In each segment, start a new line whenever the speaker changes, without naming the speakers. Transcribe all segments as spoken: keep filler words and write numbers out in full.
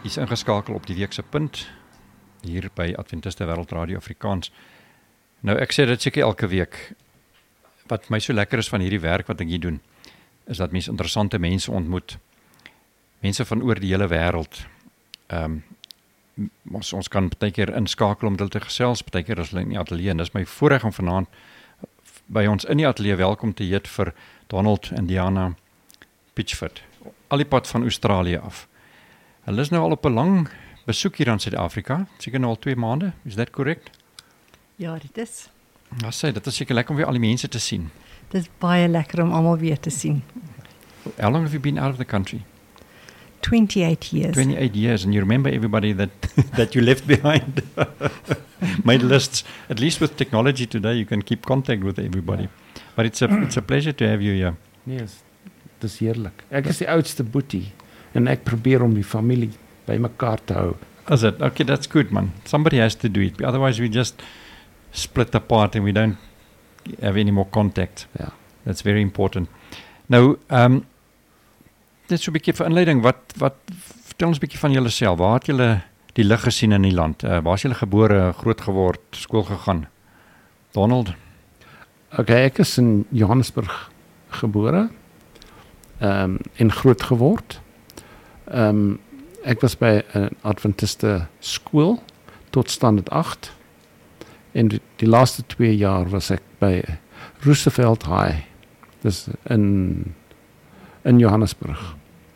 Is ingeskakel op die weekse punt hier by Adventiste Wêreld Radio Afrikaans. Nou ek sê dit seker elke week. Wat my so lekker is van hierdie werk wat ek hier doen, is dat mense interessante mense ontmoet. Mense van oor die hele wêreld. Ehm um, ons ons kan baie keer inskakel om hulle te gesels, baie keer as hulle in die ateljee. En dis my voorreg om vanaand by ons in die ateljee welkom te heet vir Donald en Diana Pitchford. Al die pad van Australië af. Hulle is nou al op 'n lang besoek hier aan Suid-Afrika, seker nou al twee maande, is dat correct?
Ja, dit is.
Ja, sê, dit is seker lekker om weer al die mense te sien.
Dit is baie lekker om almal weer te sien.
How long have you been out of the country?
twenty-eight years.
twenty-eight years, and you remember everybody that that you left behind. Made lists. At least with technology today, you can keep contact with everybody. But it's a it's a pleasure to have you here.
Yes, dis heerlik. Ek is die oudste boetie en ek probeer om die familie by mekaar te hou.
Is it? Okay, that's good, man. Somebody has to do it. Otherwise, we just split apart and we don't have any more contact.
Ja.
That's very important. Nou, um, net so 'n bietjie vir inleiding. Wat wat vertel ons 'n bietjie van julleself. Waar het julle die lig gesien in die land? Uh, waar is julle gebore, groot geword, skool gegaan? Donald?
Okay, ek is in Johannesburg gebore. Ehm um, en groot geword. Ehm um, ek was by 'n Adventiste skool tot standaard agt. En die, die laaste twee jaar was ek by Roosevelt High. Dis in in Johannesburg.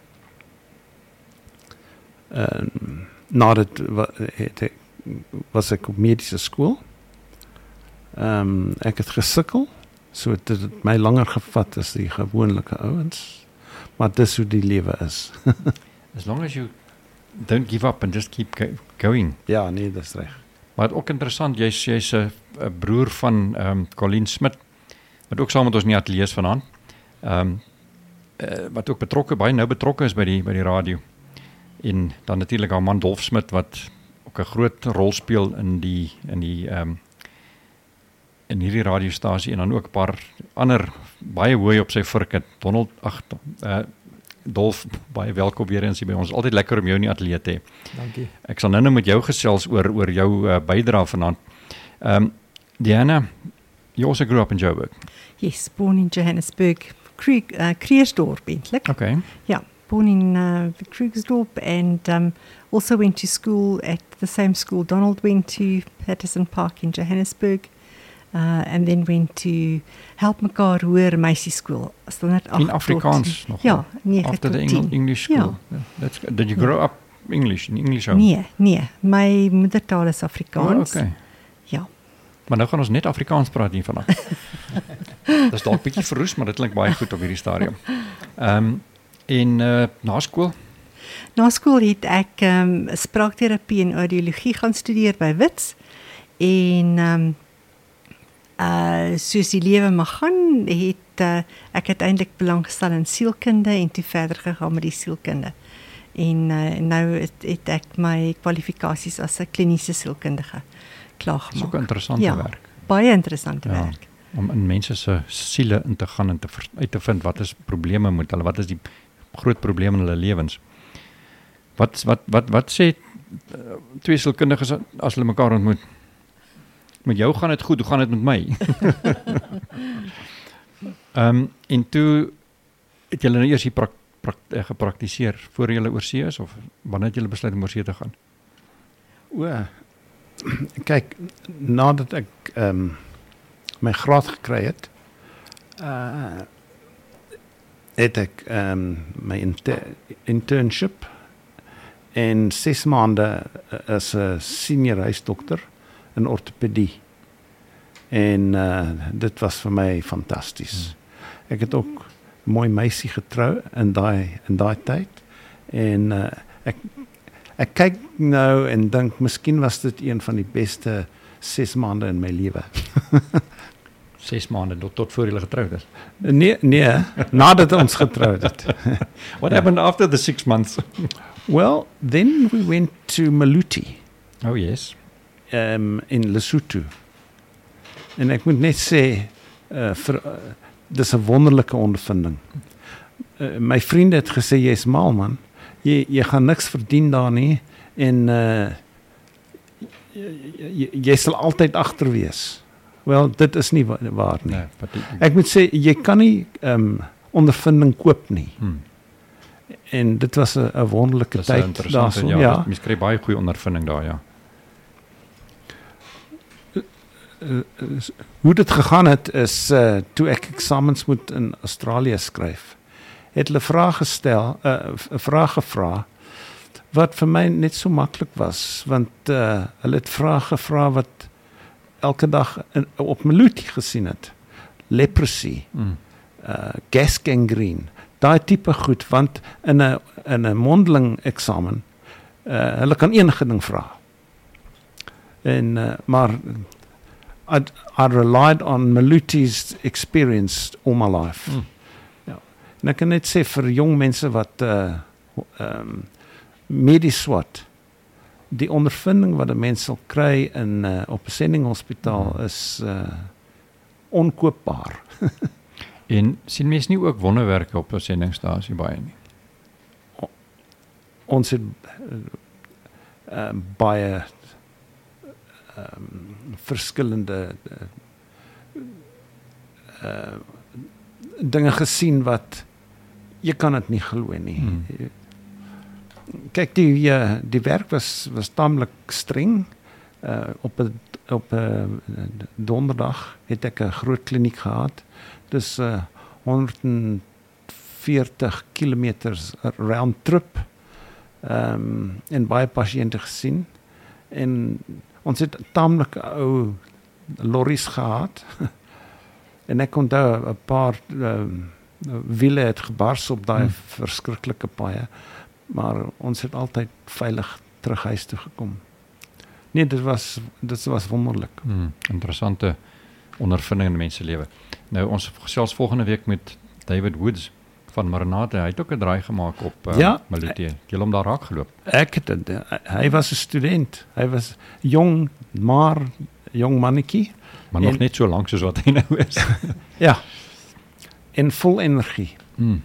En nadat het ek, was ek op medische skool. Um, ek het gesukkel, so het dit my langer gevat as die gewoonlike ouens. Maar dis hoe die lewe is.
As long as you don't give up and just keep go going.
Ja, nee, dis reg.
Maar ook interessant, jy's jy's 'n broer van ehm um, Colleen Smit, wat ook saam met ons in die ateljee is vanaand. Ehm um, uh, wat ook betrokke, baie nou betrokke is by die by die radio. En dan natuurlik haar man Dolf Smit wat ook 'n groot rol speel in die in die ehm um, in hierdie radiostasie en dan ook 'n paar ander baie hoë op sy vurk. Donald, ag, uh, Dolf, baie welkom weer eens hier by ons. Altyd lekker om jou in die ateljee te hê.
Dankie.
Ek sal nou-nou met jou gesels oor oor jou uh, bydrae vanaand. Um, Diana, you also grew up in Joburg.
Yes, born in Johannesburg, Krueg, uh, Krugersdorp eintlik.
Okay.
Yeah, born in uh, Krugersdorp and um, also went to school at the same school Donald went to, Patterson Park in Johannesburg. Uh, and then went to help mekaar hoor meisieskool.
In Afrikaans nog?
Ja, nege
After
tot
the
tien.
Eng English school?
Ja.
That's, did you grow up English, in English home?
Nee, nee. My moedertaal is Afrikaans.
Oh, okay.
Ja.
Maar nou gaan ons net Afrikaans praat hier vanaf. Dis dalk bietjie verroes, maar dit klink baie goed op hierdie stadium. Ehm um, en uh, na skool?
Na skool het ek um, spraakterapie en audiologie gaan studeer by Wits. En um, Uh, soos die lewe mag gaan, het uh, ek uiteindelik belang gestel in sielkunde en toe verder gegaan met die sielkunde. En uh, nou het, het ek my kwalifikasies as 'n kliniese sielkundige klaargemaak.
Dis ook 'n interessante
ja,
werk.
Baie interessante
ja,
werk.
Om in mense se siele in te gaan en te uit te vind wat is probleme met hulle, wat is die groot probleme in hulle lewens. Wat wat wat wat sê uh, twee sielkundiges as hulle mekaar ontmoet? Met jou gaan dit goed, hoe gaan dit met my? um, en toe het julle nou eers hier prak, prak, gepraktiseer voor julle oorsee is, of wanneer het julle besluit om oorsee te gaan?
O, kyk, nadat ek um, my graad gekry het, uh, het ek um, my inter internship en ses maande as 'n senior huisdokter in ortopedie. En uh, dit was vir my fantasties. Ek het ook 'n mooi meisie getrou in daai in daai tyd. En uh, ek ek kyk nou en dink miskien was dit een van die beste ses maande in my lewe.
Ses maande tot, tot voor julle getroud is.
Nee, nee, nadat ons getroud het.
What happened after the six months?
Well, then we went to Maluti.
Oh yes.
Um, in Lesotho. En ek moet net sê, uh, vir, uh, dis 'n wonderlike ondervinding. Uh, my vriende het gesê, jy's mal man, jy jy gaan niks verdien daar nie en uh jy, jy, jy sal altyd agter wees. Wel, dit is nie wa- waar nie.
Nee, wat die,
Ek moet sê jy kan nie um, ondervinding koop nie.
hmm,
En dit was 'n 'n wonderlike
dis 'n
tyd
interessante,
daarso.
ja,
Ja.
ja. Mens kry baie goeie ondervinding daar, ja.
Hoe dit gegaan het is uh, toe ek eksamens moet in Australië skryf. Het hulle vrae gestel, 'n uh, 'n vraag gevra wat vir my net so maklik was want uh, hulle het vrae gevra wat elke dag in, op Meluti gesien het. Leprosy,
Hmm.
uh, gas gangrene, daai tipe goed want in 'n in 'n mondeling eksamen uh, hulle kan enige ding vra. En uh, maar I I relied on Meluti's experience all my life.
Hmm.
Ja. En ek kan net sê vir jong mense wat uh um medies swat, die ondervinding wat 'n mens sal kry in uh, op 'n sendinghospitaal
Hmm.
is uh onkoopbaar.
En sien mense nie ook wonderwerke op 'n sendingstasie baie nie?
Ons het uh, baie um, verskillende uh, uh, dinge gesien wat jy kan dit nie glo nie.
Hmm.
Kyk, die uh, die werk was was taamlik streng. Uh, op 'n op 'n donderdag het ek 'n groot kliniek gehad. Dus uh, honderdveertig kilometers round trip. Um, en baie pasiënte gesien. En ons het taamlik ou lorries gehad. En ek onthou 'n paar um, wiele het gebars op daai
Hmm.
verskriklike paaie, maar ons het altyd veilig terug huis toe gekom. Nee, dit was dit was wonderlik.
Hmm, interessante ondervinding in mense lewe. Nou ons gesels volgende week met David Woods van Maranatha. Hy het ook 'n draai gemaak op uh,
Ja.
Meluti. Jy het hom daar raak geloop.
Ek het dit, hy was 'n student. Hy was jong, maar jong mannetjie.
Maar nog
En-
net so lank soos wat hy nou is.
Ja. En vol energie.
Hmm.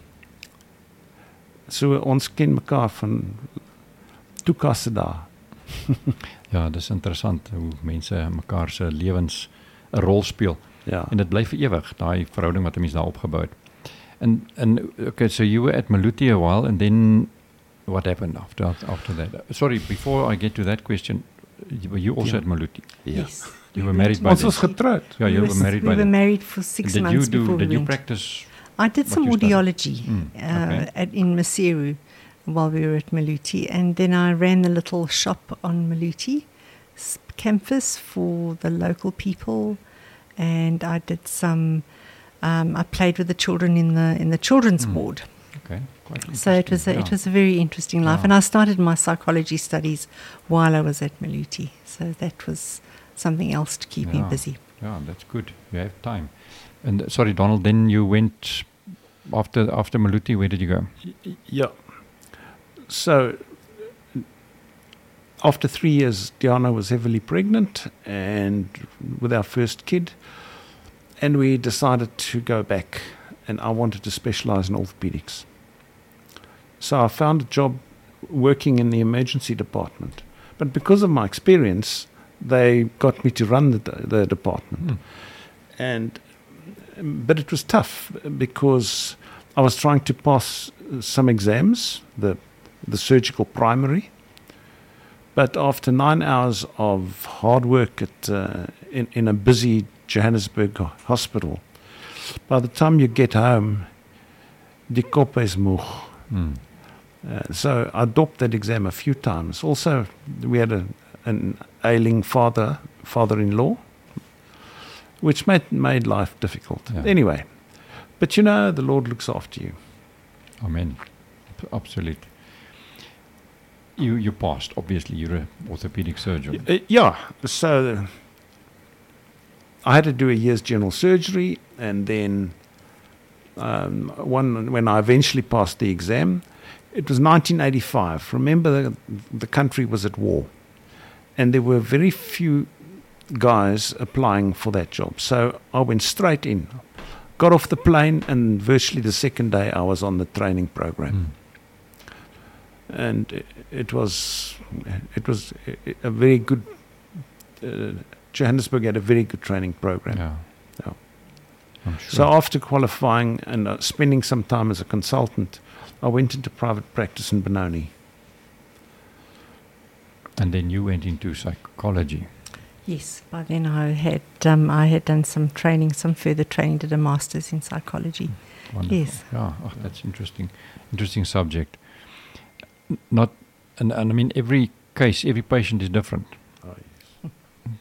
So ons ken mekaar van toekasse daar.
Ja, dis interessant hoe mense mekaar se lewens 'n rol speel.
Ja.
En dit bly vir ewig, daai verhouding wat 'n mens daar opgebou het. And and okay, so you were at Meluti a while, and then what happened after after that? Sorry, before I get to that question, you- were you also
Ja.
at Meluti?
Yes.
You were married by
Ons
then?
was getroud.
Yeah, you
we
were
was-
married
we
by
were
then.
married for six
Did you
months
do?
before
Did
we
you
went.
practice?
I did
what
some
you studied?
audiology
Mm,
uh,
okay.
at, in Maseru while we were at Meluti, and then I ran the little shop on Meluti s- campus for the local people, and I did some. Um, I played with the children in the in the children's
Mm.
ward.
Okay, quite
So it was a,
interesting,
it was a very interesting life,
Yeah.
and I started my psychology studies while I was at Meluti. So that was something else to keep me
Yeah.
busy.
yeah. Yeah, that's good. You have time. And uh, sorry, Donald. Then you went after after Meluti. Where did you go?
Yeah. So after three years, Diana was heavily pregnant and with our first kid, and we decided to go back, and I wanted to specialize in orthopedics. So I found a job working in the emergency department. But because of my experience, they got me to run the, the department.
Hmm.
And but it was tough because I was trying to pass some exams, the the surgical primary. But after nine hours of hard work at uh, in in a busy Johannesburg hospital, by the time you get home, die kop is moeg.
Hmm.
Uh, so I dropped that exam a few times. Also, we had a, an ailing father, father-in-law, which made made life difficult.
Yeah.
Anyway, but you know, the Lord looks after you.
Amen. Absolute. You you passed. Obviously, you're an orthopedic surgeon.
Uh, yeah, so I had to do a year's general surgery, and then um, one when I eventually passed the exam, it was nineteen eighty-five. Remember, the, the country was at war, and there were very few guys applying for that job. So I went straight in, got off the plane, and virtually the second day I was on the training program.
Hmm.
and it, it was it was a very good. Uh, Johannesburg had a very good training program.
Yeah.
Yeah.
I'm sure.
So after qualifying and uh, spending some time as a consultant, I went into private practice in Benoni.
And then you went into psychology.
Yes, by then I had um, I had done some training, some further training, did a master's in psychology.
Wonderful.
Yes.
Yeah, oh, that's interesting. Interesting subject. N- Not, and, and I mean, every case, every patient is different.
Oh, yes.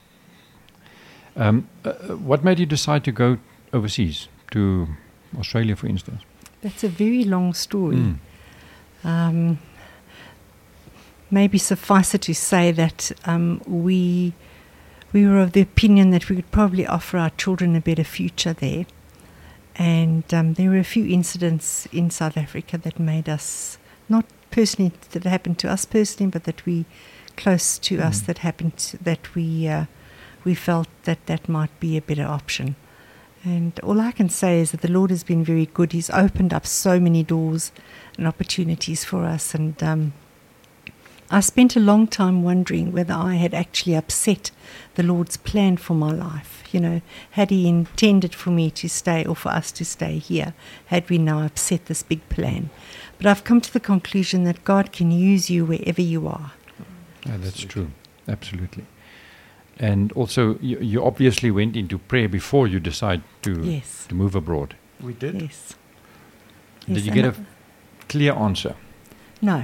Um, uh, what made you decide to go overseas, to Australia, for instance?
That's a very long story.
Mm.
Um, maybe suffice it to say that um, we we were of the opinion that we could probably offer our children a better future there. And um, there were a few incidents in South Africa that made us, not personally that happened to us personally, but that we, close to
Mm.
us, that happened, to, that we uh, we felt that that might be a better option. And all I can say is that the Lord has been very good. He's opened up so many doors and opportunities for us. And um, I spent a long time wondering whether I had actually upset the Lord's plan for my life. You know, had He intended for me to stay or for us to stay here, had we now upset this big plan. But I've come to the conclusion that God can use you wherever you are.
Yeah, that's true. Absolutely. And also, you, you obviously went into prayer before you decide to
Yes.
to move abroad.
We did.
Yes.
Did
Yes,
you
and
get a clear answer?
No.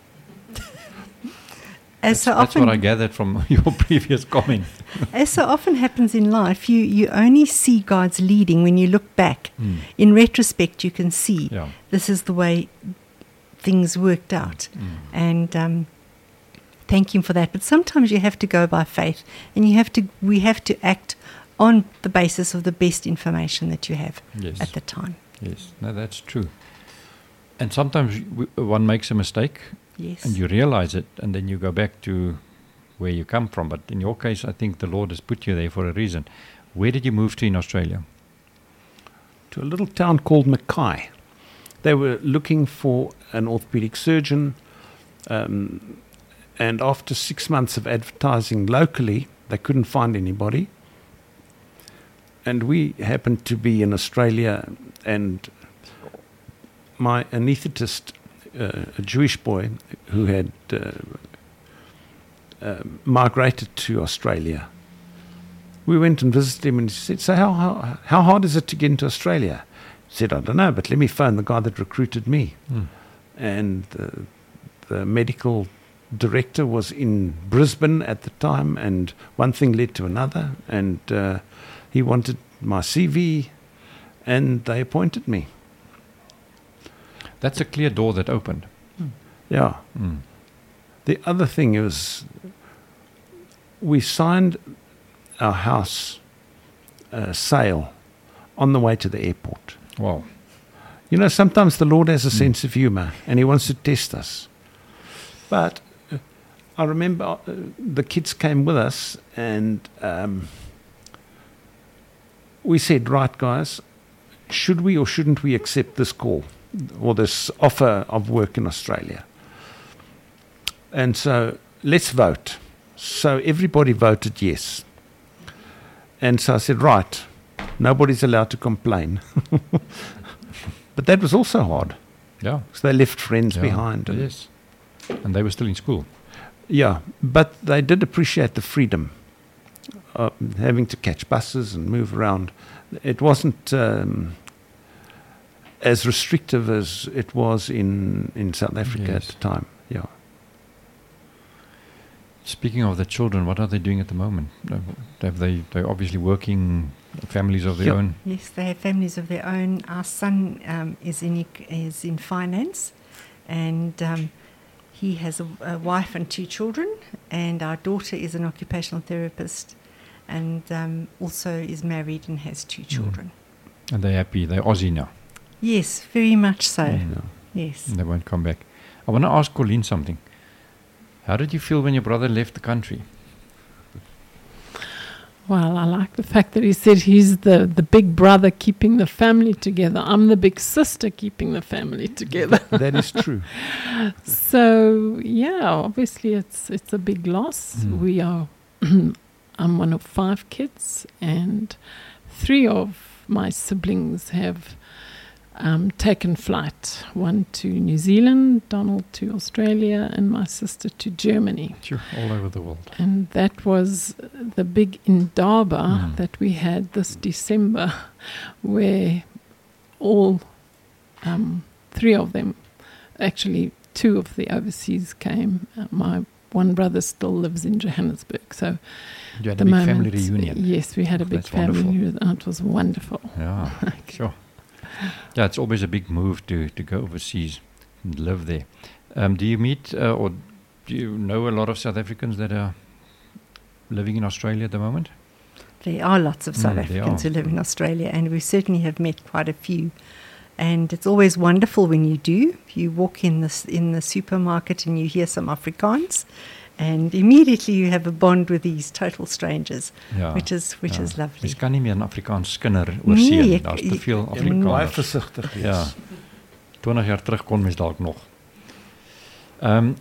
As
That's,
so
that's
often,
what I gathered from your previous comment.
as so often happens in life, you, you only see God's leading when you look back.
Mm.
In retrospect, you can see
Yeah.
this is the way things worked out.
Mm.
And um, thank Him for that. But sometimes you have to go by faith, and you have to. We have to act on the basis of the best information that you have
Yes.
at the time.
Yes. No, that's true. And sometimes w- one makes a mistake,
Yes.
and you realize it, and then you go back to where you come from. But in your case, I think the Lord has put you there for a reason. Where did you move to in Australia?
To a little town called Mackay. They were looking for an orthopedic surgeon, um, and after six months of advertising locally, they couldn't find anybody. And we happened to be in Australia, and my anaesthetist, uh, a Jewish boy who had uh, uh, migrated to Australia, we went and visited him, and he said, so how, how, how hard is it to get into Australia? He said, I don't know, but let me phone the guy that recruited me.
Mm.
And uh, the medical director was in Brisbane at the time, and one thing led to another, and uh, he wanted my C V, and they appointed me.
That's a clear door that opened.
Yeah.
Mm.
The other thing is, we signed our house uh, sale on the way to the airport.
Wow.
You know, sometimes the Lord has a sense of humor, and He wants to test us. But uh, I remember uh, the kids came with us, and um, we said, right, guys, should we or shouldn't we accept this call or this offer of work in Australia? And so let's vote. So everybody voted yes. And so I said, right, nobody's allowed to complain. But that was also hard,
Yeah.
because they left friends
Yeah.
behind. And
Yes. And they were still in school.
yeah, but they did appreciate the freedom of having to catch buses and move around. It wasn't um, as restrictive as it was in, in South Africa
Yes.
at the time. Yeah.
Speaking of the children, what are they doing at the moment? Uh, Have they, they're obviously working, families of their
Yep.
own.
Yes, they have families of their own. Our son um, is in ec- is in finance, and um, he has a, a wife and two children. And our daughter is an occupational therapist, and um, also is married and has two children.
And they're happy. They're Aussie now.
Yes, very much so.
Mm.
Yeah.
Yes.
And they won't come back. I want to ask Colleen something. How did you feel when your brother left the country?
Well, I like the fact that he said he's the, the big brother keeping the family together. I'm the big sister keeping the family together.
That, that is true.
So, yeah, obviously it's it's a big loss.
Mm.
We are, I'm one of five kids, and three of my siblings have um, taken flight. One to New Zealand, Donald to Australia, and my sister to Germany.
Sure, all over the world.
And that was the big indaba
Mm.
that we had this December, where all um, three of them, actually two of the overseas came. Uh, my one brother still lives in Johannesburg, so
You had
the
a big
moment,
family reunion.
Yes, we had a
Oh,
big
that's
family
wonderful.
reunion, and it was wonderful.
Yeah, sure. Yeah, it's always a big move to, to go overseas and live there. Um, do you meet uh, or do you know a lot of South Africans that are living in Australia at the moment?
There are lots of South
Mm, there
Africans
are.
who live in Australia, and we certainly have met quite a few. And it's always wonderful when you do. You walk in the, s- in the supermarket and you hear some Afrikaans, and immediately you have a bond with these total strangers,
Ja.
which is which
ja.
is lovely.
Mens kan nie meer 'n Afrikaans skinder oorsee
Nee,
nie.
ek-
Daar's te
ek-
veel
Jy moet baie
Afrikaners.
versigtig wees.
Ja. twintig jaar terug kon mens dalk nog. Um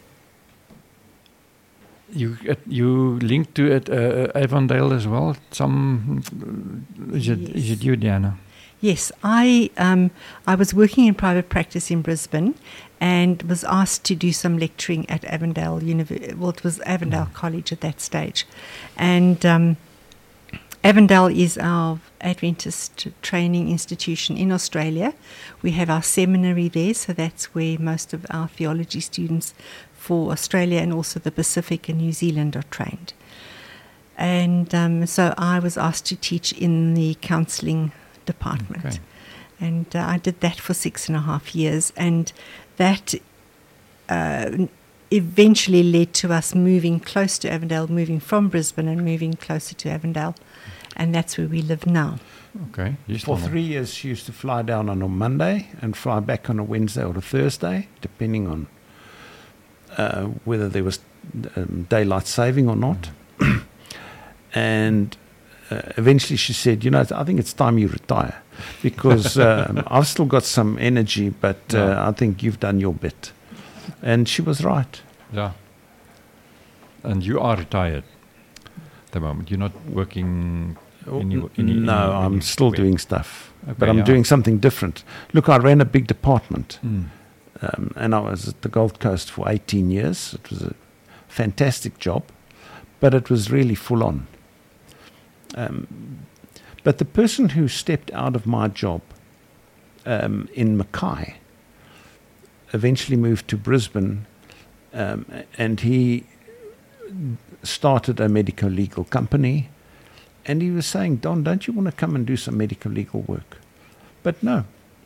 you it, you linked to it uh, Avondale as well. Some is it is it you, Diana?
Yes, I um, I was working in private practice in Brisbane, and was asked to do some lecturing at Avondale University. Well, it was Avondale
Mm.
College at that stage, and um, Avondale is our Adventist training institution in Australia. We have our seminary there, so that's where most of our theology students for Australia and also the Pacific and New Zealand are trained. And um, so I was asked to teach in the counselling department.
Okay.
And uh, I did that for six and a half years. And that uh, eventually led to us moving close to Avondale, moving from Brisbane and moving closer to Avondale. And that's where we live now.
Okay. Hier
For
staan hom.
three years, she used to fly down on a Monday and fly back on a Wednesday or a Thursday, depending on uh, whether there was um, daylight saving or not. and uh, eventually she said, you know, I think it's time you retire because um, I've still got some energy, but uh,
Yeah.
I think you've done your bit. And she was right.
Yeah. And you are retired at the moment. You're not working any,
N-
any,
no,
any,
I'm
any
still
way.
doing stuff,
Okay,
but I'm
yeah.
doing something different. Look, I ran a big department.
Mm.
Um, and I was at the Gold Coast for eighteen years. It was a fantastic job, but it was really full on. Um, but the person who stepped out of my job um, in Mackay eventually moved to Brisbane, um, and he started a medico legal company. And he was saying, Don, don't you want to come and do some medico legal work? But no,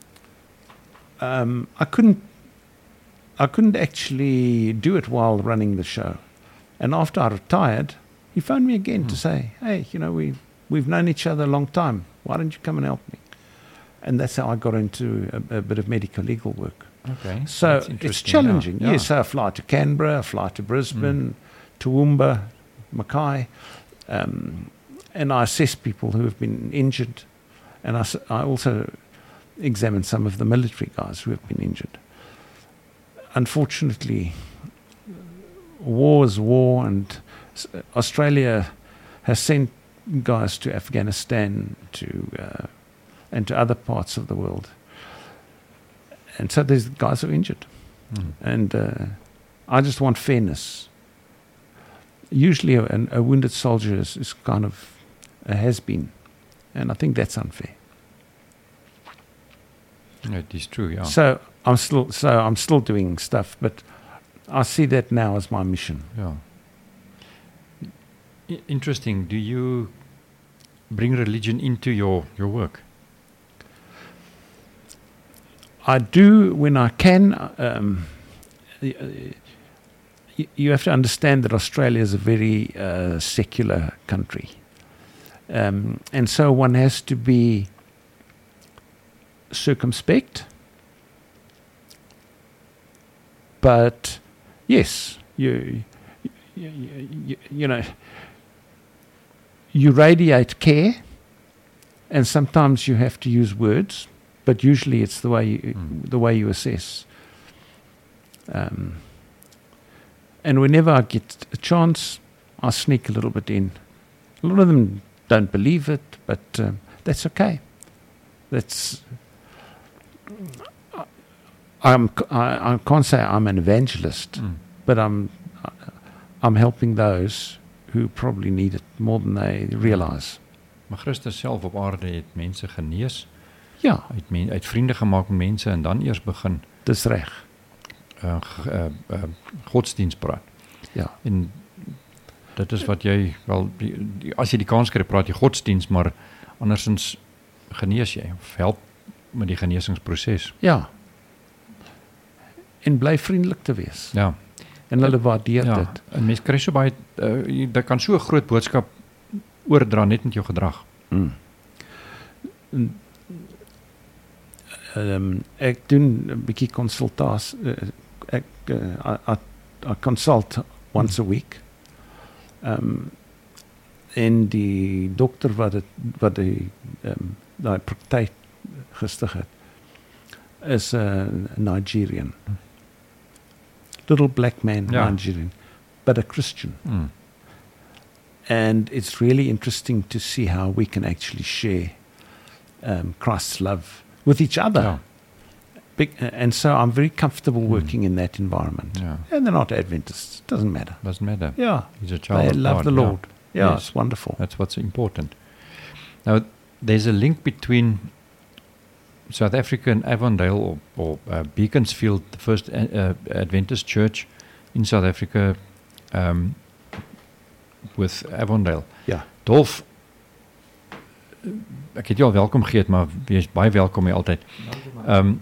um, I couldn't. I couldn't actually do it while running the show. And after I retired, he phoned me again to
Hmm.
say, hey, you know, we, we've known each other a long time. Why don't you come and help me? And that's how I got into a, a bit of medical legal work.
Okay.
So
That's
it's
interesting,
challenging.
yeah,
Yes, so I fly to Canberra, I fly to Brisbane, Toowoomba, Mackay, um, and I assess people who have been injured. And I, s- I also examine some of the military guys who have been injured. Unfortunately, war is war, and s- Australia has sent guys to Afghanistan to uh, and to other parts of the world. And so these guys are injured.
Mm.
And uh, I just want fairness. Usually a, an- a wounded soldier is, is kind of a has-been. And I think that's unfair.
Yeah, it is true, yeah.
So I'm still so I'm still doing stuff, but I see that now as my mission.
Yeah. I- interesting. Do you bring religion into your, your work?
I do when I can. Um, y- y- you have to understand that Australia is a very uh, secular country. Um, and so one has to be circumspect. But yes, you, you, you, you know, you radiate care, and sometimes you have to use words, but usually it's the way you,
Mm.
the way you assess. Um, and whenever I get a chance, I sneak a little bit in. A lot of them don't believe it, but um, that's okay. That's I, I'm I, I can't say I'm an evangelist,
Mm.
but I'm I'm helping those who probably need it more than they realize.
Maar Christus self op aarde het mense genees,
Ja,
uit men, uit vriende gemaak met mense en dan eers begin
dis reg.
uh, uh, uh, godsdienst praat.
Ja.
En dit is wat jy wel die, die, as jy die kans kry praat jy godsdienst, maar andersins genees jy of help met die genesingsproses.
Ja. En bly vriendelik te wees.
Ja.
En hulle waardeer
Ja,
dit.
en mens kry so baie uh, jy, dit kan so 'n groot boodskap oordra net met jou gedrag.
Mm. En, um, ek doen 'n bietjie konsultasie. Uh, ek uh, I, I, I consult once a week. Um, en die dokter wat het, wat die um, daai praktyk gestig het is 'n uh, Nigerian. Little black man,
Ja.
Nigerian, but a Christian.
Mm.
And it's really interesting to see how we can actually share um, Christ's love with each other.
Ja.
Big, uh, and so I'm very comfortable
Mm.
working in that environment.
Ja.
And they're not Adventists, doesn't matter.
Doesn't matter.
Yeah,
He's a child
they
of
love
God.
the
Yeah.
Lord. Yeah,
Yes.
it's wonderful.
That's what's important. Now, there's a link between South Africa and Avondale, or, or uh, Beaconsfield, the first uh, uh, Adventist church in South Africa, um, with Avondale.
Ja.
Dolf, uh, ek het jou al welkom geheet, maar wees baie welkom hier altyd. Um,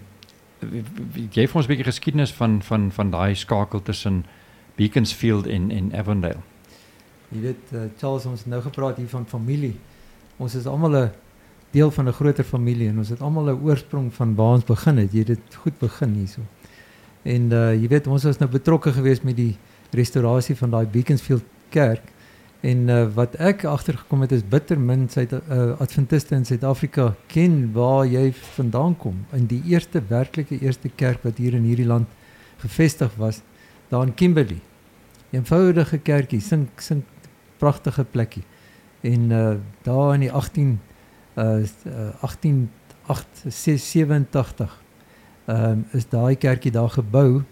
jy vir ons 'n bietjie geskiedenis van van van daai skakel tussen Beaconsfield en en Avondale.
Jy weet, uh, Charles, ons het nou gepraat hier van familie. Ons is almal 'n deel van 'n groter familie en ons het almal 'n oorsprong van waar ons begin het. Jy het dit goed begin hierso. En uh, jy weet, ons was nou betrokke geweest met die restaurasie van daai Beaconsfield kerk. En uh, wat ek agtergekom het is bitter min Suid uh, Adventiste in Suid-Afrika ken waar jy vandaan kom. In die eerste werklike eerste kerk wat hier in hierdie land gevestig was, daar in Kimberley. Eenvoudige kerkie, sink sink pragtige plekkie. En uh, daar in die agttien uh, agttien sewentig um, is daai kerkie daar gebou.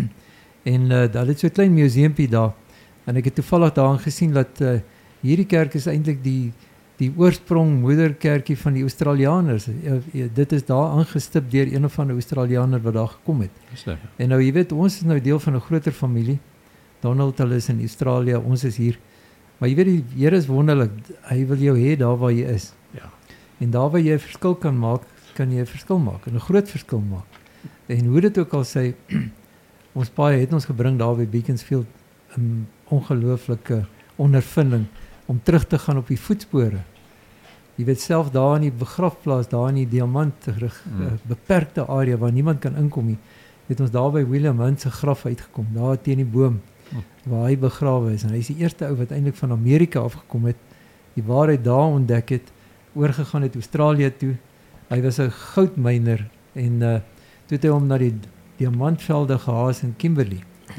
En uh, daar het so 'n klein museumpie daar. En ek het toevallig daarin gesien dat uh, hierdie kerk is eintlik die die oorsprong moederkerkie van die Australiërs. Uh, uh, dit is daar aangestip deur een of ander Australiëner wat daar gekom het.
Is dit?
En nou jy weet, ons is nou deel van 'n groter familie. Donald hulle is in Australië, ons is hier. Maar jy weet die Here is wonderlik. Hy wil jou hê daar waar jy is.
Ja.
En daar waar jy 'n verskil kan maak, kan jy 'n verskil maak, 'n groot verskil maak. En hoe dit ook al sê, ons paai het ons gebring daar by Beaconsfield 'n ongelooflike ondervinding om terug te gaan op die voetspore. Jy weet self daar in die begrafplaas, daar in die diamant
Mm.
uh, beperkte area waar niemand kan inkom nie, het ons daar by William Hunt se graf uitgekom, daar teen die boom
Mm.
waar hy begrawe is. En hy is die eerste ou wat eintlik van Amerika afgekom het, die waarheid daar ontdek het, oorgegaan het Australië toe. Hy was 'n goudmyner en uh, toe het hy hom na die diamantvelde gehaas in Kimberley.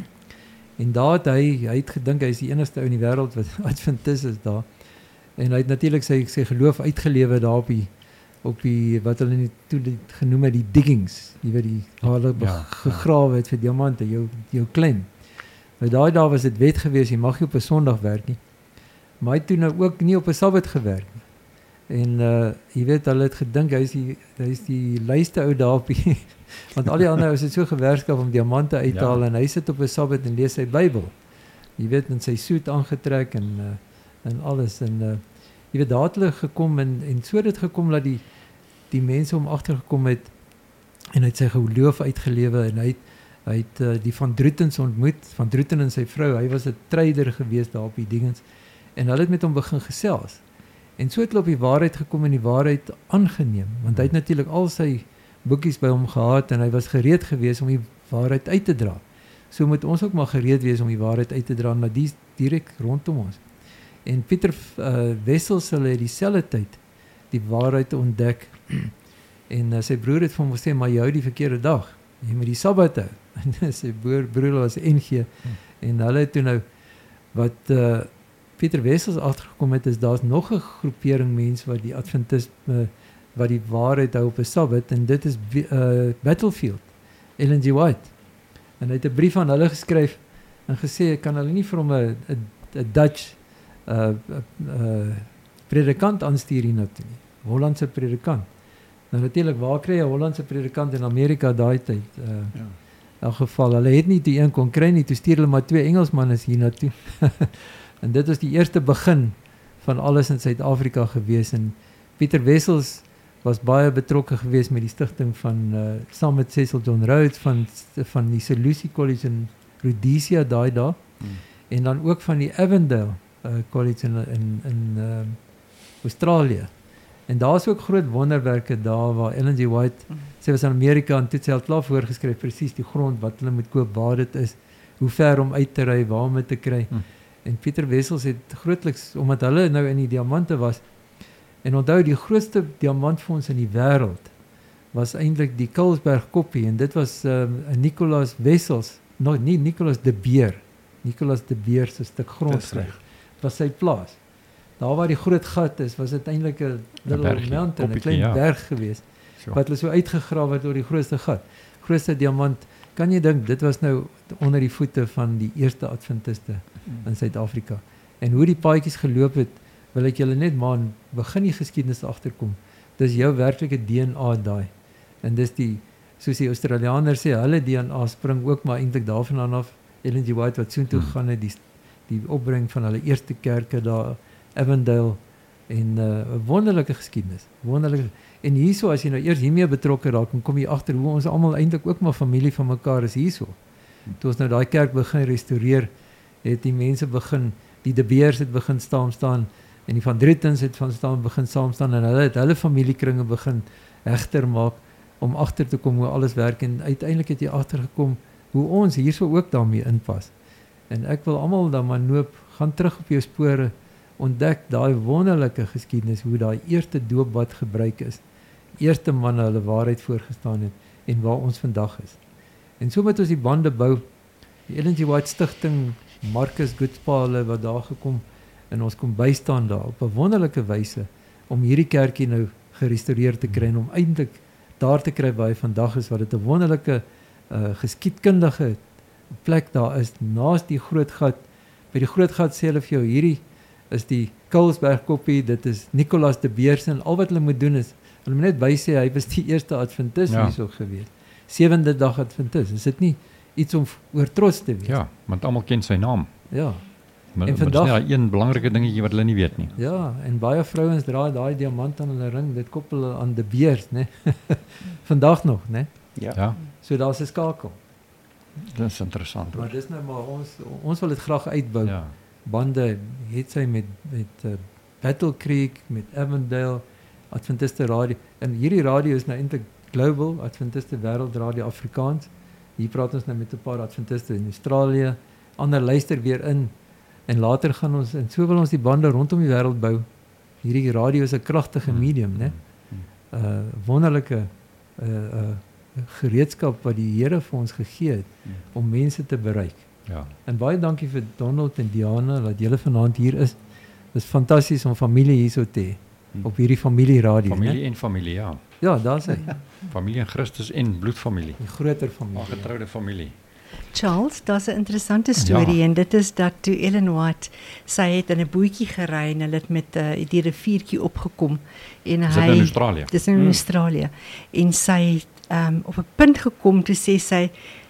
En daar het hy, hy het gedink hy is die enigste ou in die wêreld wat Adventist is daar. En hy het natuurlik sy sy geloof uitgelewe daar op die op die wat hulle nie toe die, genoem het die diggings, jy weet die waar hulle
Ja, ja.
gegrawe het vir diamante, jou jou claim. Nou daai dae was dit wet geweest, jy mag nie op 'n Sondag werk nie. Maar hy het toe nou ook nie op 'n Sabbat gewerk nie. En uh jy weet hulle het gedink hy is die hy is die luiste ou daar op die want al die ander ouens het so gewerskap om diamante uit te
Ja.
haal en hy sit op 'n Sabbat en lees sy Bybel. Jy weet met sy soet aangetrek en uh, en alles en uh jy weet daar het hulle gekom en en so het dit gekom dat die die mense hom agtergekom het en hy het sy geloof uitgelewe en hy het hy het uh, die Van Droetens ontmoet, Van Drooten en sy vrou, hy was 'n trader geweest daar op die dingens en hulle het met hom begin gesels. En so het hulle op die waarheid gekom en die waarheid aangeneem, want hy het natuurlik al sy boekies by hom gehad en hy was gereed geweest om die waarheid uit te dra. So moet ons ook maar gereed wees om die waarheid uit te dra na die direk rondom ons. En Pieter uh, Wessels het dieselfde tyd die waarheid ontdek. En uh, sy broer het vir hom gesê, maar jy hou die verkeerde dag. Jy moet die Sabbat hou. En sy broer, broer was N G. Hmm. En hulle het toe nou, wat uh, Pieter Wessels agtergekom het, is daar's nog 'n groepering mense wat die Adventisme, wat die waarheid hou op 'n Sabbat, en dit is uh, Battlefield, Ellen G. White. En hy het 'n brief aan hulle geskryf en gesê, kan hulle nie vir hom 'n 'n Dutch uh, uh, predikant aanstuur hiernatoe nie. Hollandse predikant. Nou natuurlik, waar kry jy 'n Hollandse predikant in Amerika daai tyd? Uh, ja. In elk geval, hulle het nie toe een kon kry nie, toe stuur hulle maar twee Engelsmanne hiernatoe. En dit was die eerste begin van alles in Suid-Afrika gewees, en Pieter Wessels was baie betrokke geweest met die stigting van, uh, saam met Cecil John Rhodes, van, van die Sir Lucy College in Rhodesia, daai daar, hmm. en dan ook van die Avondale uh, College in, in, in uh, Australië. En daar is ook groot wonderwerke daar, waar Ellen G. White, hmm. sy was in Amerika, en toe het sy al klaar voorgeskryf, precies die grond, wat hulle moet koop, waar dit is, hoe ver om uit te ry, waar om het te kry. Hmm. En Pieter Wessels het grootliks, omdat hulle nou in die diamante was, en onthou, die grootste diamantfonds in die wêreld was eintlik die Kulsberg koppie, en dit was um, Nicolaas Wessels, no, nie Nicolaas de Beer, Nicolaas de Beer se stuk grond, was sy plaas. Daar waar die groot gat is, was dit eintlik 'n little mountain, 'n klein ja. berg geweest, so. Wat hulle so uitgegrawe het oor die grootste gat. Grootste diamant, kan jy dink, dit was nou onder die voete van die eerste Adventiste mm. in Suid-Afrika. En hoe die paadjies geloop het, wil ek julle net maar begin die geskiedenis agterkom. Dis jou werklike D N A daai. En dis die, soos die Australianers sê, hulle D N A spring ook maar eintlik daarvan af, Ellen G. White wat soontoe gegaan het, die, die opbring van hulle eerste kerke daar, Avondale, en 'n uh, wonderlike geskiedenis. Wonderlike. En hierso, as jy nou eers hiermee betrokke raak, dan kom jy agter hoe ons almal eintlik ook maar familie van mekaar is hierso. Toe ons nou daai kerk begin restaureer, het die mense begin, die De Beers het begin staan staan, en die Van Drietens het van staan begin saam staan, en hulle het hulle familiekringe begin hegter maak, om agter te kom hoe alles werk, en uiteindelik het jy agtergekom hoe ons hierso ook daarmee inpas. En ek wil almal dan maar noop, gaan terug op jou spore, ontdek daai wonderlike geskiedenis, hoe daai eerste doopbad gebruik is, eerste manne hulle waarheid voorgestaan het, en waar ons vandag is. En so moet ons die bande bou, die Ellen G. White Stichting, Marcus Goodspale wat daar gekom, en ons kom bystaan daar, op 'n wonderlike wyse, om hierdie kerkie nou gerestaureer te kry, en om eintlik daar te kry waar hy vandag is, wat dit 'n wonderlike uh, geskiedkundige plek daar is, naas die groot gat. By die groot gat sê hulle vir jou, hierdie is die Kulsberg koppie, dit is Nicolaas de Beers, en al wat hulle moet doen is, hulle moet net bysê, hy was die eerste Adventis ja. hierso gewees. Sewende dag Adventis, is dit nie iets om oor trots te wees?
Ja, want almal ken sy naam.
Ja.
Maar, en vandag, maar dit is nie een belangrike dingetjie wat hulle nie weet nie.
Ja, en baie vrouens dra daai diamant aan hulle ring, dit koppel hulle aan de Beers, né? Vandag nog, né?
Ja. ja.
So daar's 'n skakel.
Dit is interessant.
Maar dis nou maar, ons, ons wil dit graag uitbou.
Ja.
Bande, het sy met, met uh, Battle Creek, met Avondale, Adventiste Radio, en hierdie radio is nou eintlik global, Adventiste Wêreldradio Afrikaans. Hier praat ons nou met 'n paar Adventiste in Australië, ander luister weer in, en later gaan ons, en so wil ons die bande rondom die wêreld bou. Hierdie radio is 'n kragtige medium, né? Uh, wonderlike uh, uh, gereedskap wat die Here vir ons gegee het, om mense te bereik.
Ja. En
baie dankie vir Donald en Diana, dat julle vanaand hier is. Dit is fantasties om familie hierso te hê, hmm. op hierdie familieradio.
Familie
ne?
en familie, ja.
Ja, daar's hy.
Familie in Christus en bloedfamilie.
Die groter familie.
Getroude familie.
Charles, daar's 'n interessante storie, ja. En dit is dat toe Ellen White, sy het in 'n bootjie gery, en hulle het met uh, die riviertjie opgekom, en
is
hy...
in Australië?
Dis in hmm. Australië. En sy het um, op 'n punt gekom, toe sê sy,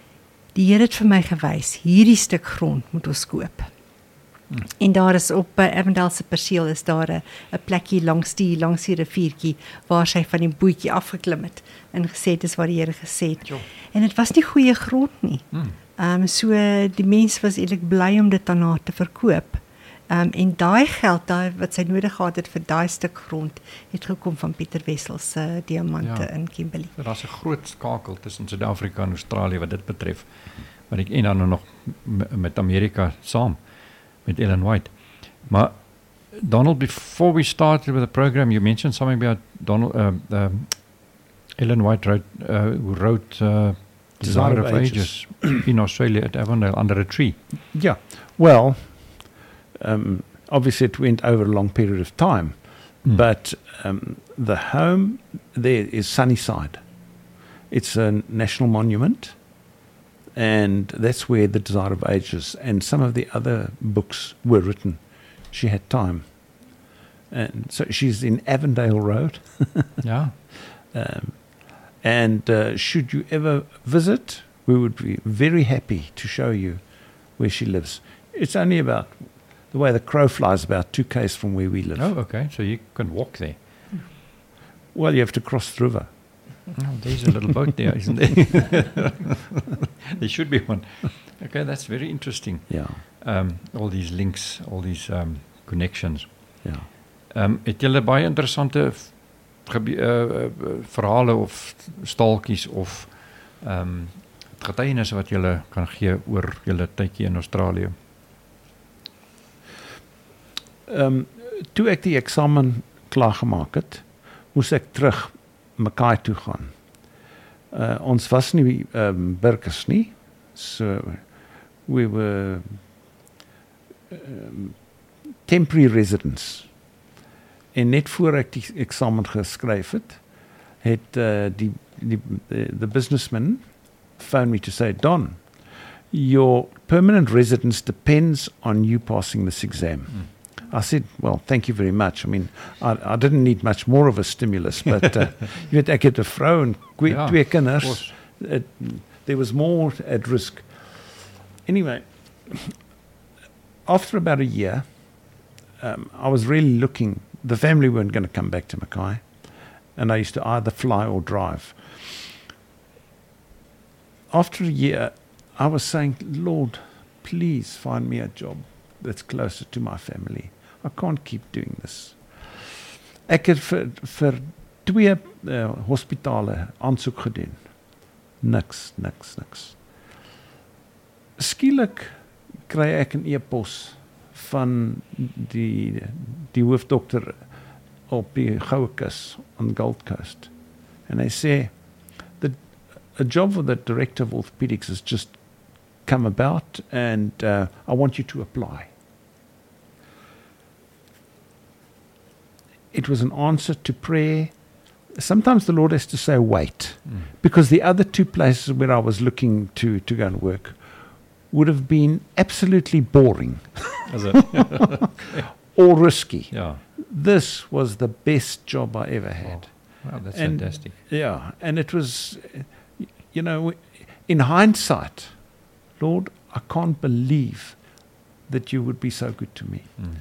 die Here het vir my gewys, hierdie stuk grond moet ons koop. Hmm. En daar is op uh, Avondale se perseel is daar 'n plekkie langs die langs die riviertjie waar sy van die bootjie afgeklim het en gesê dis wat die Here gesê het. Jo. En dit was nie goeie grond nie. Hmm. Um, so die mens was eintlik bly om dit aan haar te verkoop. Um, en daai geld daai wat sy nodig gehad het vir daai stuk grond het gekom van Pieter Wessels se uh, diamante ja. in Kimberley.
So, daar's 'n groot skakel tussen Suid-Afrika en Australië wat dit betref. Maar ek en dan nog met Amerika saam met Ellen White. Maar Donald, before we started with the program, you mentioned something about Donald, uh, um, Ellen White wrote, uh, who wrote uh, Desire of Ages in Australia at Avondale under a tree.
Yeah. Well, um, obviously it went over a long period of time, mm. but um, the home there is Sunnyside. It's a national monument, and that's where the Desire of Ages and some of the other books were written. She had time. And so she's in Avondale Road.
Yeah.
Um, and uh, should you ever visit, we would be very happy to show you where she lives. It's only about, the way the crow flies, about two k's from where we live.
Oh, okay. So you can walk there.
Well, you have to cross the river.
Oh, there's a little boat there, isn't there? There should be one. Okay, that's very interesting.
Yeah.
Um, all these links, all these um, connections.
Ja.
Um, het julle baie interessante gebe- uh, uh, verhale of staaltjies of um, getuienisse wat julle kan gee oor julle tydjie in Australië?
Um, toe ek die eksamen klaargemaak het, moes ek terug Mackay toe gaan. Uh, ons was nie um, burgers nie, so we were um, temporary residents. En net voor ek die eksamen geskryf het, het uh, die, die, the, the businessman phoned me to say, Don, your permanent residence depends on you passing this exam. Mm. I said, well, thank you very much. I mean, I, I didn't need much more of a stimulus, but uh, jy weet, ek het 'n vrou en twee,
Ja,
twee kinders. It, there was more at risk. Anyway, after about a year, um, I was really looking. The family weren't going to come back to Mackay, and I used to either fly or drive. After a year, I was saying, Lord, please find me a job that's closer to my family. I can't keep doing this. Ek het vir, vir twee uh, hospitale aansoek gedoen. Niks, niks, niks. Skielik kry ek 'n e-pos van die die hoofdokter op die Goue Kus on Gold Coast. And they say that a job for the director of orthopedics has just come about, and uh, I want you to apply. It was an answer to prayer. Sometimes the Lord has to say, wait, mm. because the other two places where I was looking to, to go and work would have been absolutely boring
Is it?
or risky.
Yeah.
This was the best job I ever had.
Wow, wow that's
And-
fantastic.
Yeah, and it was, you know, in hindsight, Lord, I can't believe that you would be so good to me.
Mm.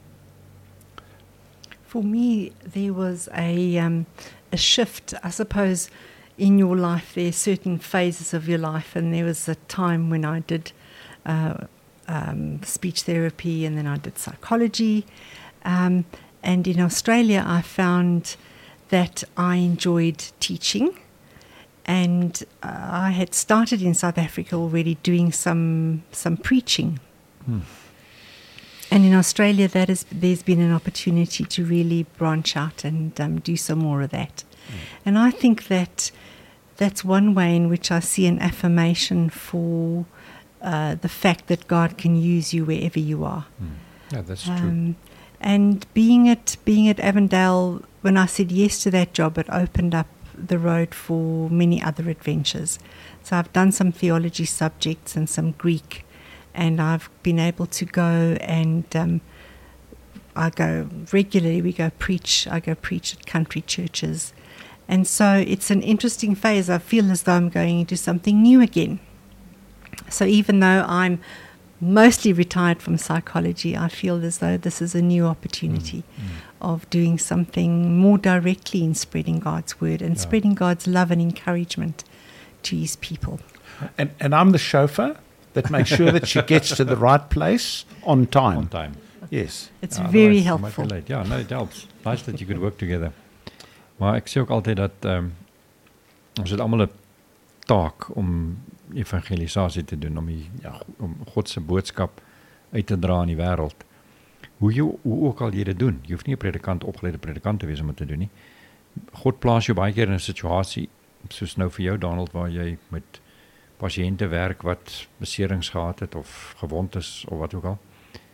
For me, there was a um, a shift, I suppose, in your life. There are certain phases of your life, and there was a time when I did uh, um, speech therapy, and then I did psychology. Um, and in Australia, I found that I enjoyed teaching, and uh, I had started in South Africa already doing some some preaching.
Hmm.
And in Australia, that is, there's been an opportunity to really branch out and um, do some more of that. Mm. And I think that that's one way in which I see an affirmation for uh, the fact that God can use you wherever you are.
Mm. Yeah, that's true.
Um, and being at being at Avondale, when I said yes to that job, it opened up the road for many other adventures. So I've done some theology subjects and some Greek. And I've been able to go and um, I go regularly, we go preach, I go preach at country churches. And so it's an interesting phase. I feel as though I'm going into something new again. So even though I'm mostly retired from psychology, I feel as though this is a new opportunity mm, mm. of doing something more directly in spreading God's word and yeah. spreading God's love and encouragement to his people.
And, and I'm the chauffeur that makes sure that she gets to the right place on time.
On time.
Yes.
It's
Ja,
very
otherwise you might be
helpful.
late. Yeah, no, it helps. Nice that you could work together. Maar ek sê ook altyd dat um, ons het almal 'n taak om evangelisasie te doen, om die, ja, om God se boodskap uit te dra in die wêreld. Hoe jy hoe ook al jy dit doen. Jy hoef nie 'n predikant opgeleide predikant te wees om dit te doen nie. God plaas jou baie keer in 'n situasie soos nou vir jou Donald waar jy met pasiënte werk wat beserings gehad het of gewond is of wat ook al.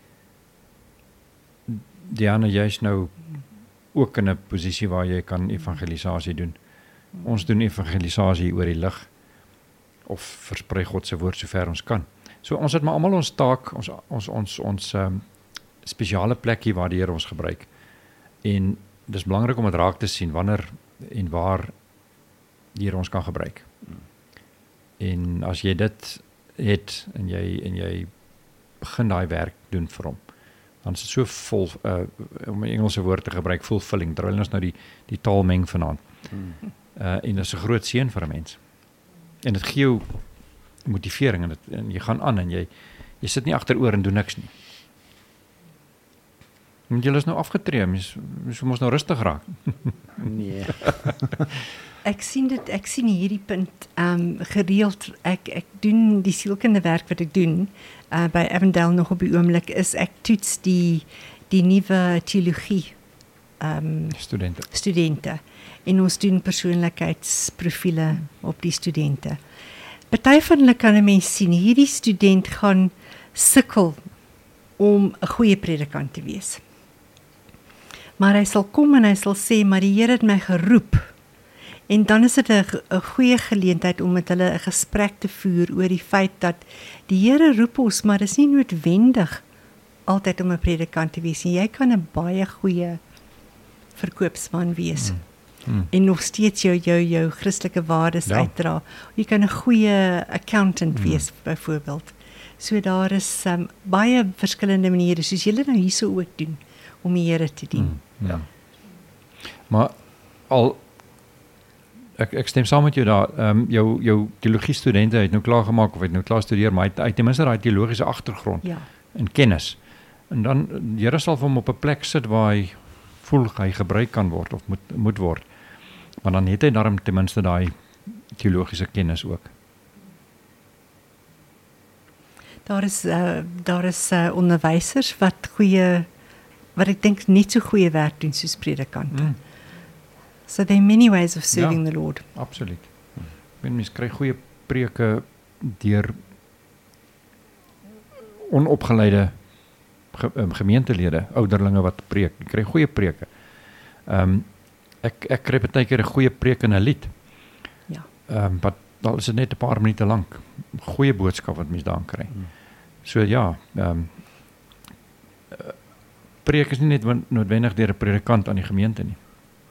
Diana, jy's nou ook in 'n posisie waar jy kan evangelisasie doen. Ons doen evangelisasie oor die lig of versprei God se woord sover ons kan. So ons het maar almal ons taak, ons ons ons ons um, spesiale plekkie waar die Here ons gebruik. En dis belangrik om dit raak te sien wanneer en waar die Here ons kan gebruik. En as jy dit het en jy en jy begin daai werk doen vir hom, dan is dit so vol uh, om 'n Engelse woord te gebruik, fulfilling, terwyl ons nou die die taal meng vanaand. Hmm. Uh, en dit is 'n groot seën vir 'n mens. En dit gee jou motivering en, dit, en jy gaan aan en jy jy sit nie agteroor en doen niks nie. Want jy is nou afgetree, mens moet nou rustig raak.
Nee.
Ek sien dit, ek sien hierdie punt um, gereeld, ek, ek doen die sielkundige werk wat ek doen, uh, by Avondale nog op die oomblik, is ek toets die, die nuwe teologie um,
studente.
studente. En ons doen persoonlikheidsprofiele op die studente. Party van hulle kan 'n mens sien, hierdie student gaan sukkel om 'n goeie predikant te wees. Maar hy sal kom en hy sal sê, maar die Here het my geroep. En dan is dit 'n goeie geleentheid om met hulle 'n gesprek te voer oor die feit dat die Here roep ons, maar dis nie noodwendig altyd om 'n predikant te wees nie. Jy kan 'n baie goeie verkoopsman wees. Hmm. Hmm. En nog steeds jou jou jou Christelike waardes ja. uitdra. Jy kan 'n goeie accountant hmm. wees byvoorbeeld. So daar is um, baie verskillende maniere soos julle nou hierso ook doen om die Here te dien.
Hmm. Ja. Maar al ek ek stem saam met jou daar. Ehm um, jou jou teologie studente het nou klaar gemaak of het nou klaar studeer, maar hy het ten minste daai teologiese agtergrond
ja.
en kennis. En dan die Here sal vir hom op 'n plek sit waar hy voel hy gebruik kan word of moet moet word. Maar dan het hy daarom ten minste daai teologiese kennis ook.
Daar is uh, daar is uh, onderwysers wat goeie wat ek dink net so goeie werk doen soos predikante. Mm. So there are many ways of serving ja, the Lord.
Absoluut. Men mens kry goeie preke deur onopgeleide ge, um, gemeentelede, ouderlinge wat preek. Jy kry goeie preke. Ehm um, ek ek kry baie keer 'n goeie preek in 'n lied.
Ja.
Ehm um, wat dan is dit net 'n paar minute lank. Goeie boodskap wat mens daar kry. Hmm. So ja, ehm um, preek is nie net noodwendig deur 'n predikant aan die gemeente nie.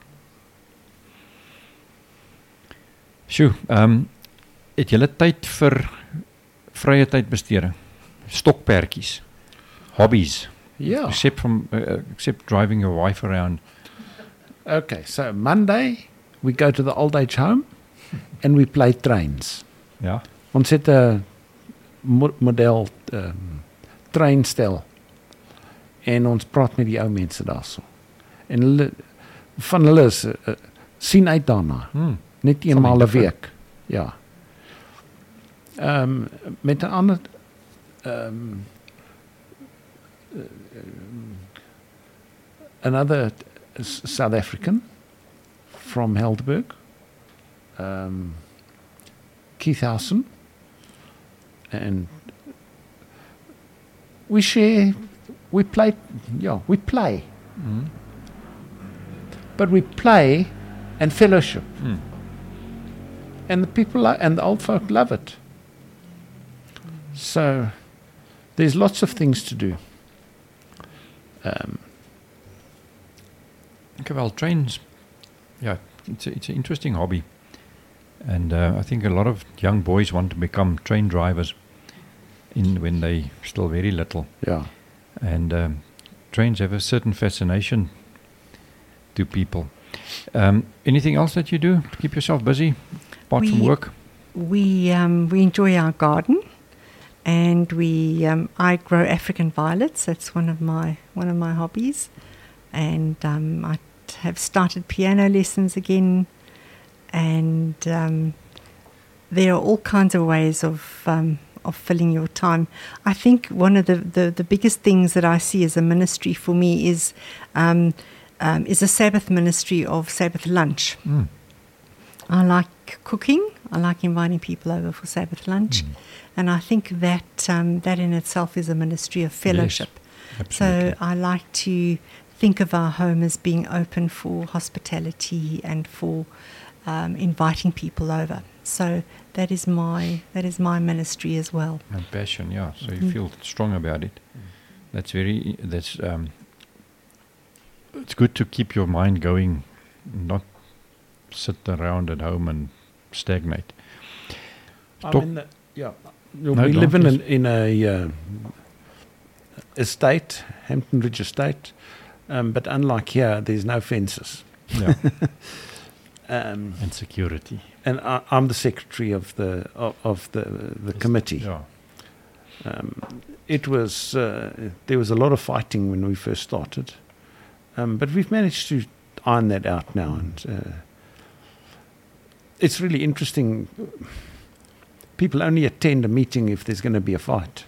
Sjoe, ehm um, het julle tyd vir vrye tydbesteding? Stokperdjies, hobbies.
Yeah.
Except from uh, except driving your wife around.
Okay, so Monday we go to the old age home and we play trains.
Ja.
Ons het 'n mo model um, treinstel en ons praat met die ou mense daarso. En hulle van hulle is uh, sien uit daarna. Hmm. Net eenmaal 'n week. Ja. Ehm um, met 'n ander ehm um, uh, another South African from Helderberg, um, Keith Howson, and we share, we play, yeah, we play, mm. but we play and fellowship, mm. and the people lo- and the old folk love it. So there's lots of things to do. Um,
Okay, well, trains, yeah, it's a, it's an interesting hobby. And uh, I think a lot of young boys want to become train drivers in when they still very little.
Yeah.
And um, trains have a certain fascination to people. Um, anything else that you do to keep yourself busy apart
we,
from work?
We um, we enjoy our garden, and we um, I grow African violets. That's one of my one of my hobbies, and um, I have started piano lessons again, and um, there are all kinds of ways of um, of filling your time. I think one of the, the, the biggest things that I see as a ministry for me is um, um, is a Sabbath ministry of Sabbath lunch.
Mm.
I like cooking. I like inviting people over for Sabbath lunch,
Mm.
and I think that um, that in itself is a ministry of fellowship.
Yes, absolutely.
So I like to think of our home as being open for hospitality and for um, inviting people over. So that is my that is my ministry as well.
And passion, yeah. So you
Mm.
feel strong about it. That's very. That's. Um, it's good to keep your mind going, not sit around at home and stagnate.
I
Talk-
mean, uh, yeah,
No,
we
go
live
on,
in
please.
an, in a uh, estate, Hampton Ridge Estate, um, but unlike here, there's no fences.
Yeah.
Um,
And security.
and I, I'm the secretary of the of, of the the committee.
Yeah.
Um, it was uh, there was a lot of fighting when we first started, um, but we've managed to iron that out now, and uh, it's really interesting. People only attend a meeting if there's going to be a fight.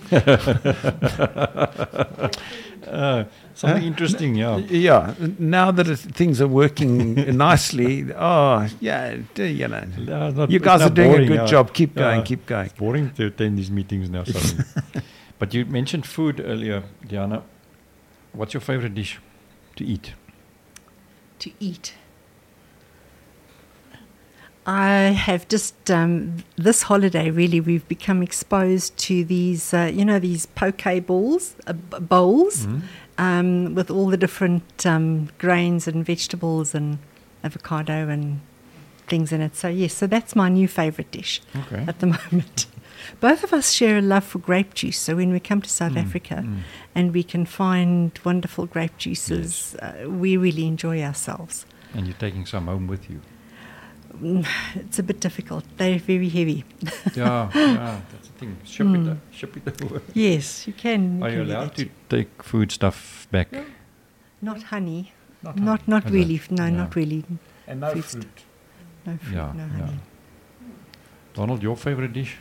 Uh, something
Huh?
interesting, yeah.
Yeah, now that it, things are working nicely, oh yeah, d- you know,
Yeah, it's not-
you
it's
guys
not
are doing
boring,
a good
yeah.
job. Keep going,
Yeah.
keep going.
It's boring to attend these meetings now. Suddenly. But you mentioned food earlier, Diana. What's your favorite dish to eat?
To eat. I have just um, this holiday really we've become exposed to these uh, you know these poke balls uh, b- bowls
Mm.
um, with all the different um, grains and vegetables and avocado and things in it. So yes, so that's my new favourite dish
Okay.
at the moment. Both of us share a love for grape juice. So when we come to South
Mm,
Africa
mm.
and we can find wonderful grape juices, uh, we really enjoy ourselves.
And you're taking some home with you.
Mm, It's a bit difficult. They're very heavy.
Yeah, yeah, that's the thing. Ship
Mm.
it, uh, ship it over.
Yes, you can.
Are
can
you
do
allowed
that.
to take food stuff back?
Yeah. Not honey.
Not
Not not
Is
really.
it?
No,
Yeah.
not really.
And no
Fruit.
fruit.
No fruit.
Yeah,
no
yeah.
honey.
Donald, your favorite dish?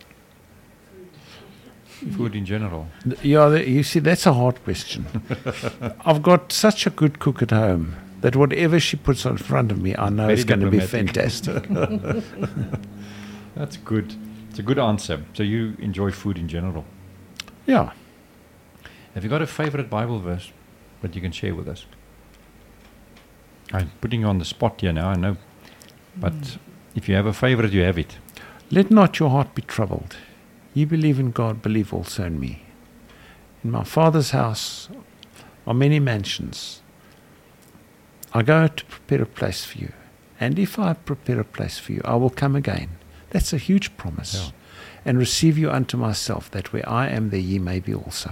Food in general.
Th- Yeah, th- you see, that's a hard question. I've got such a good cook at home that whatever she puts in front of me, I know
Very
it's going to be
diplomatic.
fantastic.
That's good. It's a good answer. So you enjoy food in general.
Yeah.
Have you got a favorite Bible verse that you can share with us? I'm putting you on the spot here now, I know. But
Mm.
if you have a favorite, you have it.
Let not your heart be troubled. Ye believe in God, believe also in me. In my Father's house are many mansions. I go to prepare a place for you. And if I prepare a place for you, I will come again. That's a huge promise.
Yeah.
And receive you unto myself, that where I am, there ye may be also.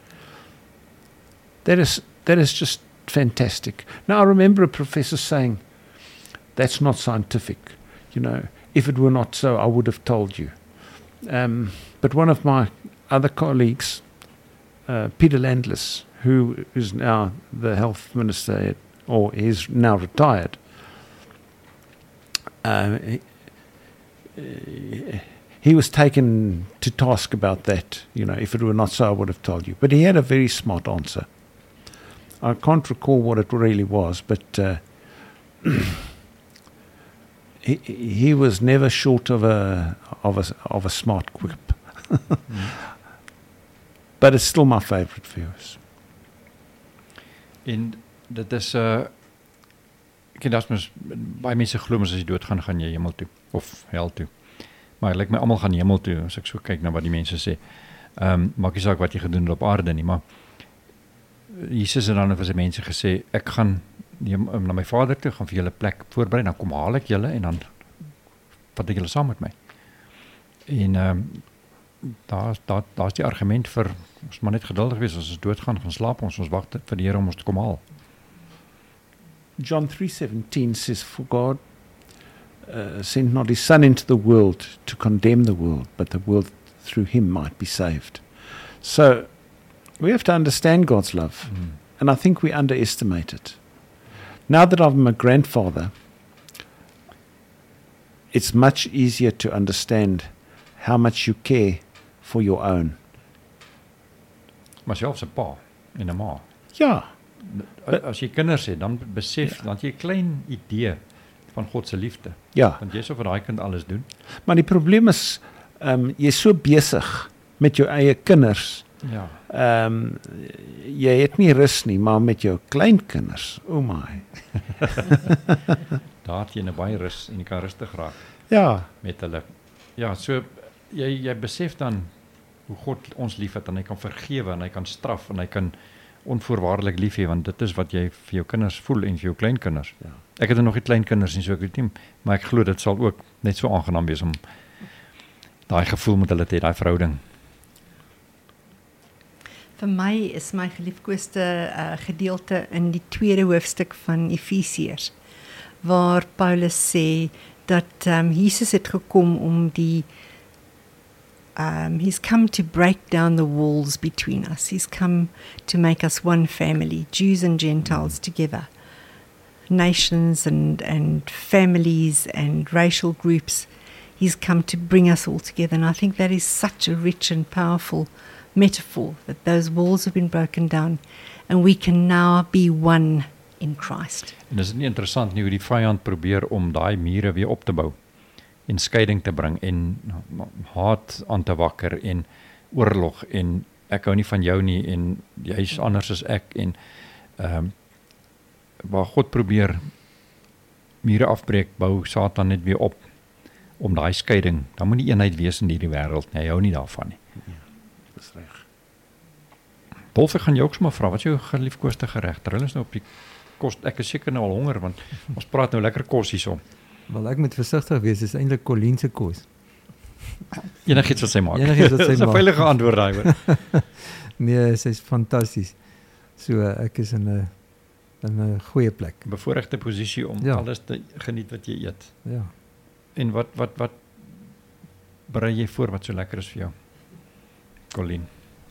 That is, that is just fantastic. Now, I remember a professor saying, that's not scientific. You know, if it were not so, I would have told you. Um, but one of my other colleagues, uh, Peter Landless, who is now the health minister, at, or is now retired, uh, he, he was taken to task about that. You know, if it were not so, I would have told you. But he had a very smart answer. I can't recall what it really was, but uh, he he was never short of a of a of a smart quip.
Mm.
But it's still my favorite verse.
En dit is uh ek dink daar's mos baie mense glo mos as jy doodgaan gaan jy hemel toe of hel toe. Maar lyk like my almal gaan hemel toe as ek so kyk na wat die mense sê. Ehm um, maak nie saak wat jy gedoen het op aarde nie, maar Jesus het dan vir sy mense gesê ek gaan die, um, na my Vader toe, gaan vir julle plek voorberei, dan kom haal ek julle en dan vat ek julle saam met my. En ehm um, daar daar daar's die argument vir ons maar net geduldig wees as ons doodgaan, gaan slaap ons, ons wag vir die Here om ons te kom haal.
John three seventeen says, "For God uh, sent not His Son into the world to condemn the world, but the world through Him might be saved." So we have to understand God's love,
Mm.
and I think we underestimate it. Now that I'm a grandfather, it's much easier to understand how much you care for your own.
Maar selfs 'n pa en 'n ma.
Ja,
As jy kinders het, dan besef, ja. dan het jy 'n klein idee van God se liefde.
ja.
Want jy sou vir daai kind alles doen.
Maar die probleem is, um, jy is so besig met jou eie kinders.
Ja.
Um, jy het nie rus nie, maar met jou kleinkinders, oh my.
Daar het jy 'n baie rus en jy kan rustig raak
Ja,
met hulle. Ja, so jy jy besef dan hoe God ons liefhet en hy kan vergewe en hy kan straf en hy kan onvoorwaardelik lief hê, want dit is wat jy vir jou kinders voel en vir jou kleinkinders.
Ja.
Ek het nog nie kleinkinders nie, so ek weet nie, maar ek glo dit sal ook net so aangenaam wees om daai gevoel met hulle te hê, daai verhouding.
Vir my is my geliefkoeste uh, gedeelte in die tweede hoofstuk van Efesiërs, waar Paulus sê dat um, Jesus het gekom om die Um, he's come to break down the walls between us. He's come to make us one family, Jews and Gentiles together, nations and, and families and racial groups. He's come to bring us all together. And I think that is such a rich and powerful metaphor, that those walls have been broken down and we can now be one in Christ.
En is dit nie interessant nie hoe die vyand probeer om daai mure weer op te bou en skeiding te bring en haat aan te wakker en oorlog en ek hou nie van jou nie en jy's anders as ek en ehm um, waar God probeer mure afbreek, bou Satan net weer op om daai skeiding. Dan moet die eenheid wees in hierdie wêreld. Nee, hy hou nie daarvan nie.
ja, dis reg.
Dolf, ek gaan jou ook sommer vra, wat is jou geliefkoeste gereg? Terwyl ons nou op die kos, ek is seker nou al honger want ons praat nou lekker kos hierso.
Wel, ek moet versigtig wees, dis eintlik Colleen se kos.
Enigiets wat sy maak.
Enigiets wat sy
Dis 'n
maak.
veilige antwoord daai hoor.
Nee, sy's fantasties. So ek is in 'n in 'n goeie plek.
Bevoorregte posisie om
Ja.
alles te geniet wat jy eet.
Ja.
En wat wat wat berei jy voor wat so lekker is vir jou? Colleen.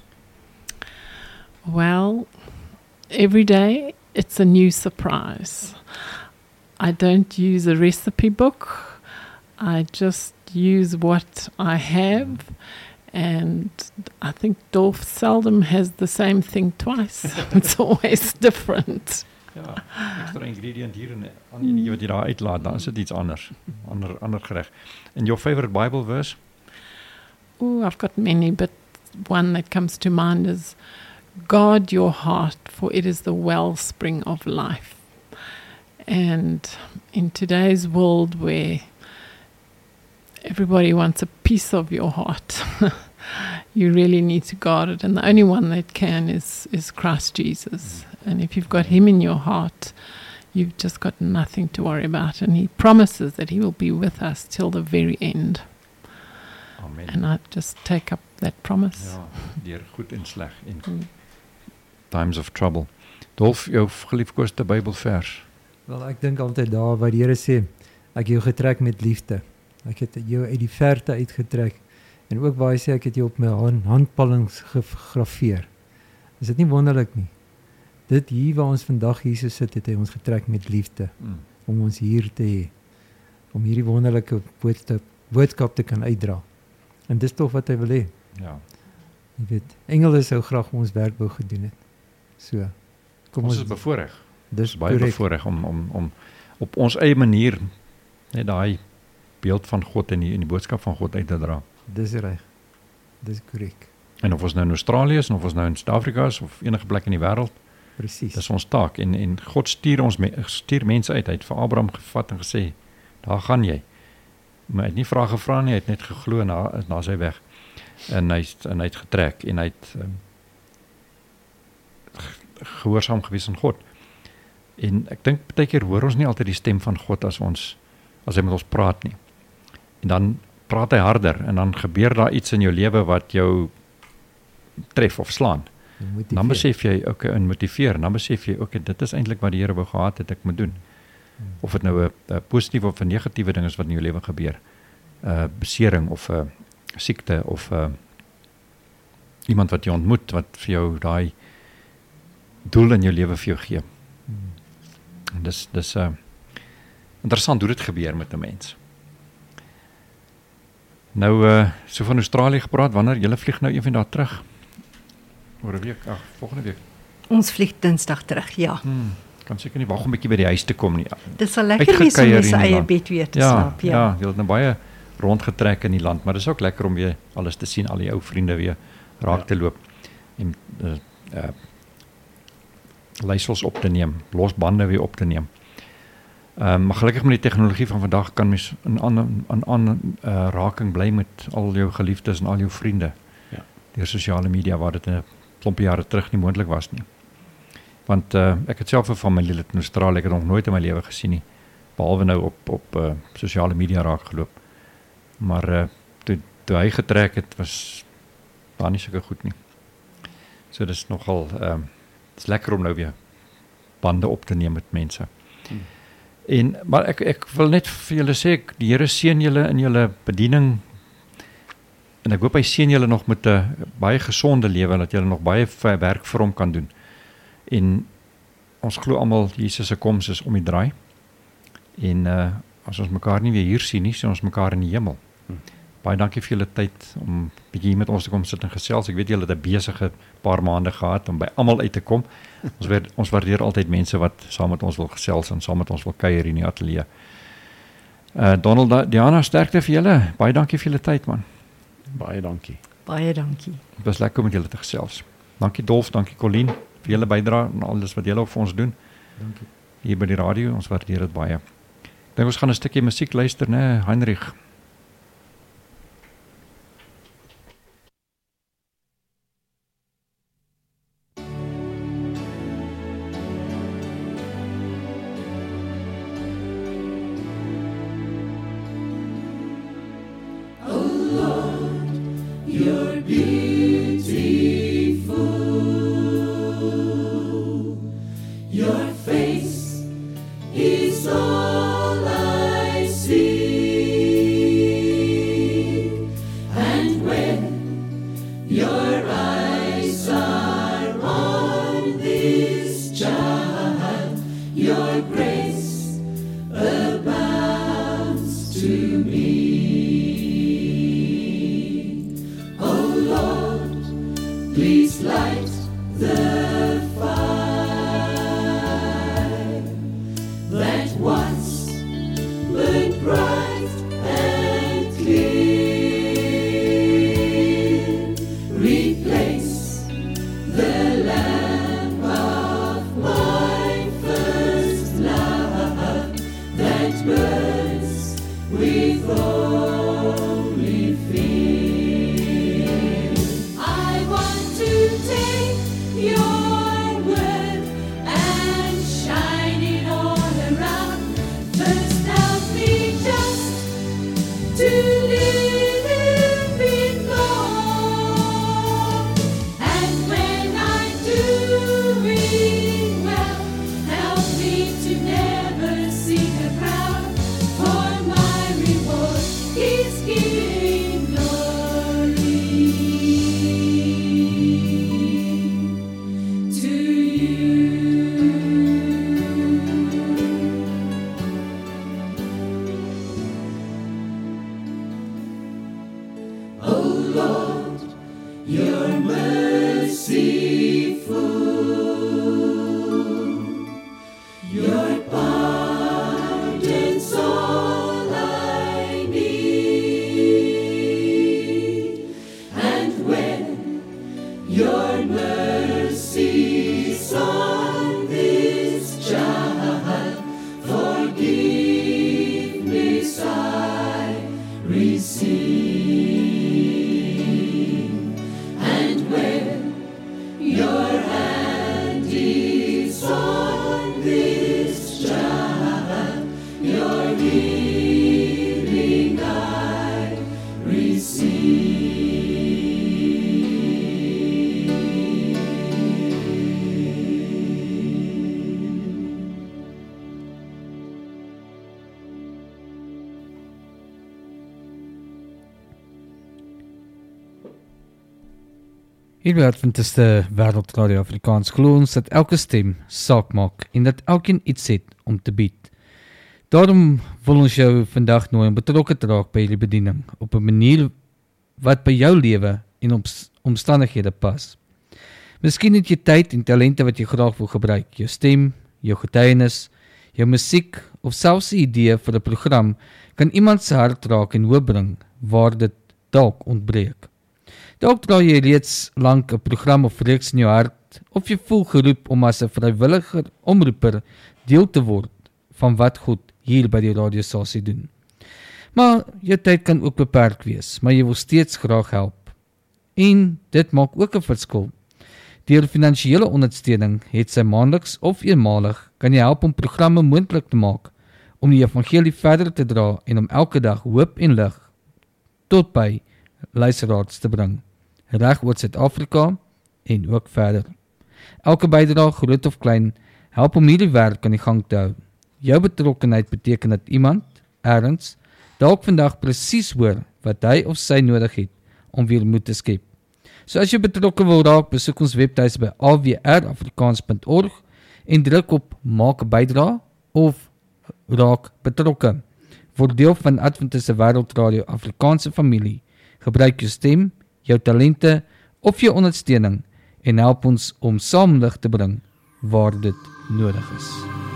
Well, every day it's a new surprise. I don't use a recipe book. I just use what I have. And I think Dolph seldom has the same thing twice. It's always different.
Ja, extra ingredient hier en aan die wat jy daar uitlaat, dan is dit iets anders. Ander ander gereg. And your favorite Bible verse?
Oh, I've got many, but one that comes to mind is guard your heart, for it is the wellspring of life. And in today's world where everybody wants a piece of your heart, you really need to guard it. And the only one that can is, is Christ Jesus. And if you've got him in your heart, you've just got nothing to worry about. And he promises that he will be with us till the very end.
Amen.
And I just take up that promise.
Ja, deur goed en sleg en
Mm.
times of trouble. Dolf, jou geliefkoeste Bybelvers.
Wel, ek dink altyd daar waar die Here sê, ek het jou getrek met liefde. Ek het jou uit die verte uitgetrek. En ook waar hy sê ek het jou op my hand, handpalms gegraveer. Is dit nie wonderlik nie? Dit hier waar ons vandag Jesus sit, het hy ons getrek met liefde
Mm.
om ons hier te hê. Om hierdie wonderlike boodskap, boodskap te kan uitdra. En dis tog wat hy wil hê.
Ja.
Jy weet, engele sou graag ons werk wou gedoen het. So. Kom
Ons
ons,
is bevoorreg.
dis
Baie
korrek.
bevoorreg om om om op ons eie manier net daai beeld van God en die en die boodskap van God uit te dra.
Dis reg. Dis korrek.
En of ons nou in Australië is, en of ons nou in Suid-Afrika is of enige plek in die wêreld,
Presies.
dis ons taak en en God stuur ons me, stuur mense uit. Hy het vir Abraham gevat en gesê, daar gaan jy. Maar hy het nie vrae gevra nie, hy het net geglo en na na sy weg. En hy het, en hy het getrek en hy het um, gehoorsaam gewees aan God. En ek dink baie keer hoor ons nie altyd die stem van God as ons as hy met ons praat nie. En dan praat hy harder en dan gebeur daar iets in jou lewe wat jou tref of slaan.
Motiveer.
Dan besef jy, okay, en motiveer, en dan besef jy, okay, dit is eintlik wat die Here wou gehad het ek moet doen. Of dit nou 'n positiewe of 'n negatiewe ding is wat in jou lewe gebeur. 'n uh, besering of 'n uh, siekte of 'n uh, iemand wat jy ontmoet wat vir jou daai doel in jou lewe vir jou gee.
Hmm.
En dis dis 'n uh, interessant hoe dit gebeur met 'n mens. Nou, uh, so van Australië gepraat, wanneer julle vlieg nou een van daar terug? Oor 'n week, ag, volgende week.
Ons vlieg Dinsdag terug, ja.
Hmm, kan seker nie wag om 'n bietjie by die huis te kom nie.
Dit sal lekker wees om in sy eie bed weer te
ja,
slaap, ja.
Ja, jy het nou baie rondgetrek in die land, maar dit is ook lekker om weer alles te sien, al die ou vriende weer raak ja. te loop en uh, uh, leiersels op te neem, los bande weer op te neem. Um, maar gelukkig met die tegnologie van vandag kan mens in aan aan aan uh, raking bly met al jou geliefdes en al jou vriende.
Ja.
Deur sosiale media waar dit 'n klompie jare terug nie moontlik was nie. Want uh, ek het self 'n familielid in Australië, ek het nog nooit in my lewe gesien nie, behalwe nou op op uh, sosiale media raak geloop. Maar uh, toe toe hy getrek het, was daar nie sulke goed nie. So dis nogal ehm uh, dit's lekker om nou weer bande op te neem met mense. Hmm. En maar ek ek wil net vir julle sê, ek, die Here seën julle in julle bediening. En ek hoop hy seën julle nog met 'n baie gesonde lewe, dat julle nog baie werk vir hom kan doen. En ons glo almal Jesus se koms is om die draai. En uh, as ons mekaar nie weer hier sien nie, sien ons mekaar in die hemel. Hmm. Baie dankie vir julle tyd om bietjie met ons te kom sit en gesels. Ek weet julle het 'n besige paar maande gehad om by almal uit te kom. Ons weet, ons waardeer altyd mense wat saam met ons wil gesels en saam met ons wil kuier in die ateljee. Uh, Donald, Diana, sterkte vir julle. Baie dankie vir julle tyd, man.
Baie dankie.
Baie dankie.
Het was lekker om met julle te gesels. Dankie Dolf, dankie Colleen vir julle bydrae en alles wat julle ook vir ons doen.
Dankie.
Hier by die radio, ons waardeer dit baie. Ek dink ons gaan 'n stukkie musiek luister, né, Heinrich?
Hier by Adventiste Wêreldradio Afrikaans glo ons dat elke stem saak maak en dat elkeen iets het om te bied. Daarom wil ons jou vandag nooi om betrokke te raak by hierdie bediening op 'n manier wat by jou lewe en oms- omstandighede pas. Miskien het jy tyd en talente wat jy graag wil gebruik, jou stem, jou getuienis, jou musiek of selfs 'n idee vir 'n program kan iemand se hart raak en hoop bring waar dit dalk ontbreek. Dalk dra jy reeds lank 'n program of reeks in jou hart of jy voel geroep om as 'n vrywilliger omroeper deel te word van wat God hier by die radiostasie doen. Maar jou tyd kan ook beperk wees, maar jy wil steeds graag help. En dit maak ook 'n verskil. Deur finansiële ondersteuning het sy maandeliks of eenmalig kan jy help om programme moontlik te maak om die evangelie verder te dra en om elke dag hoop en lig tot by luisteraars te bring, reg oor Suid-Afrika en ook verder. Elke bydrae, groot of klein, help om hierdie werk aan die gang te hou. Jou betrokkenheid beteken dat iemand, ergens, dalk vandag presies hoor wat hy of sy nodig het om weer moed te skep. So as jy betrokke wil raak, besoek ons webtuis by a w r afrikaans punt org en druk op maak 'n bydrae of raak betrokke. Word deel van Adventiste Wêreldradio Afrikaanse familie. Gebruik jou stem, jou talente of jou ondersteuning en help ons om saam lig te bring waar dit nodig is.